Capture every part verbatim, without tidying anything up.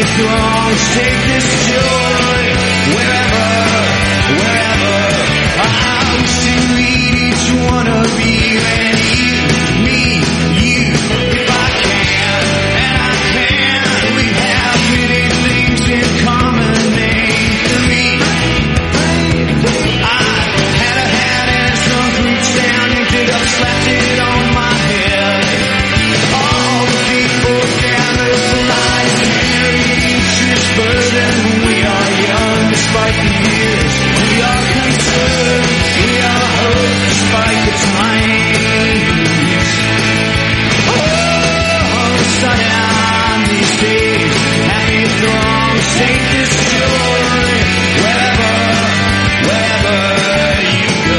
throngs take this joy wherever, wherever. I wish to lead each one of you and you, me, you, if I can, and I can. We have many things in common, name to me. I had a hat and some roots down, yanked it up, slapped it on my head. All the people gathered for life and carried each burden. We are young despite the years. We are concerned. We are hope despite the times. Oh, sun down these days. Happy throngs take this joy wherever, wherever you go.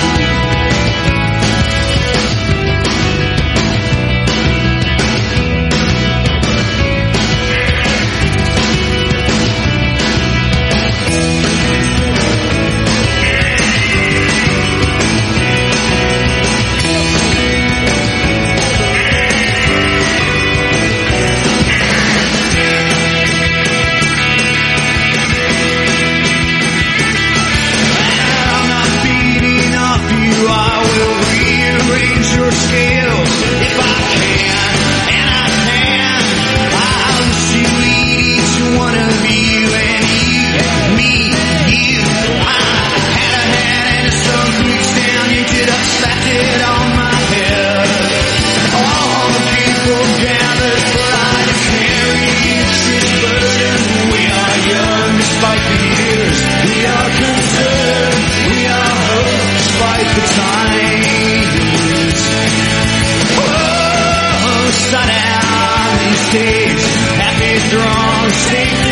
I'm not beating off you, I will rearrange your scales if I can, and I can. I'll see each one of you and you, me, you. I had a hat and some roots down, yanked it up, slapped it on my head. All the people gathered for I to carry each this burden. We are young despite the years. We are concerned. We are hope despite the times. Oh, sun out these days. Happy throngs take